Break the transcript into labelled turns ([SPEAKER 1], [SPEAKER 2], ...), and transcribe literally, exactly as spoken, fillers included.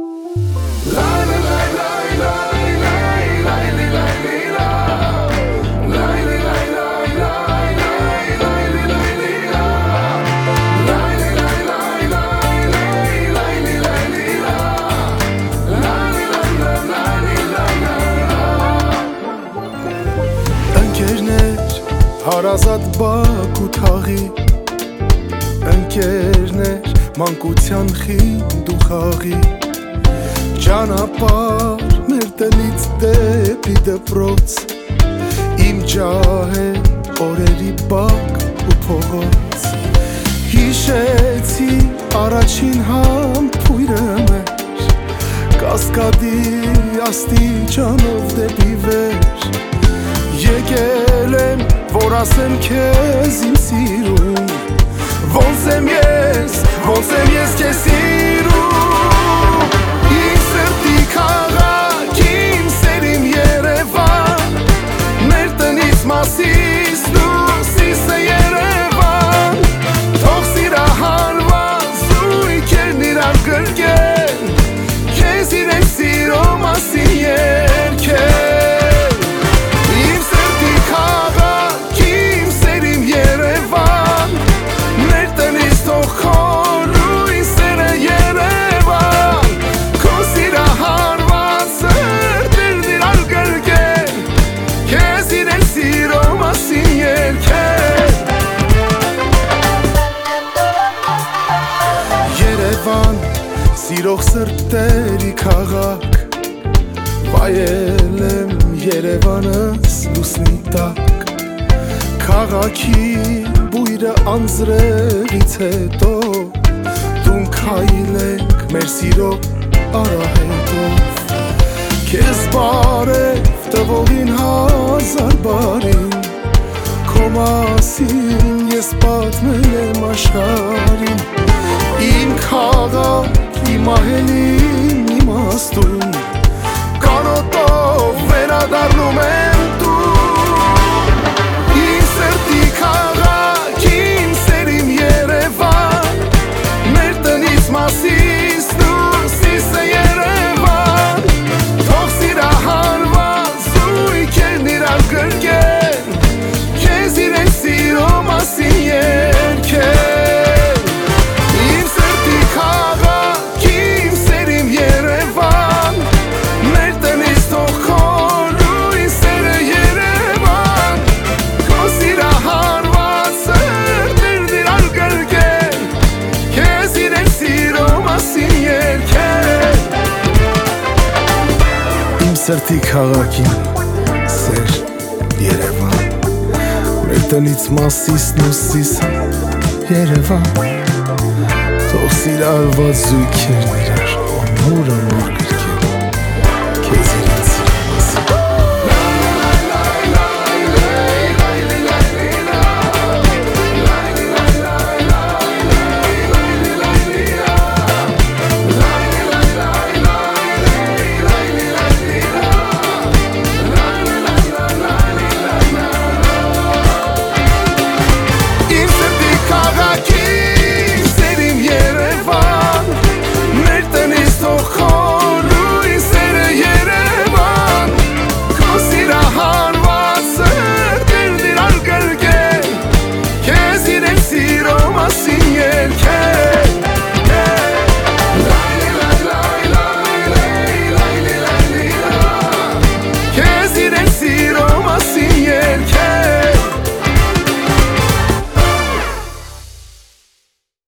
[SPEAKER 1] Հարազատ բակ ու թաղի ընկերներ մանկության խինդ ու խաղի ճանապարհ մեր տնից դեպի դպրոց իմ ջահել օրերի բակ ու փողոց հիշեցի առաջին համբույրը մեր կասկադի աստիճանով դեպի վեր եկել եմ որ ասեմ քեզ իմ սիրուն ոնց եմ ես, ոնց եմ ես քեզ սիրում իմ սրտի քաղաք, իմ սերիմ Երևան մեր տնից Մասիս դուրսիս է Երևան թող սիրահարված զույգերն իրար գրկեն քեզ իրեն սիրո մասին երգեն Սիրող սրտերի քաղաք վայել եմ Երևանս լուսնի տակ քաղաքի բույրը անձրևից հետո տուն քայլենք մեր սիրո արահետով քեզ բարև տվողին հազար բարին քո մասին ես պատմել եմ աշխարհին իմ քաղաք իմ ահելին իմաստուն կանոտով վերադառնում եմ տուն իմ սրտի քաղաք, իմ սերիմ Երևան մեր տնից Մասիս դուրսիս է Երևան թող սիրահարված զույգերն իրար գրկեն քեզ իրեն սիրո մասին երգեն Սրտի քաղաքին սեր Երևան մեր տնից Մասիսն ու Սիսը Երևան թող սիրահարված զույգերն իրար ամուր ամուր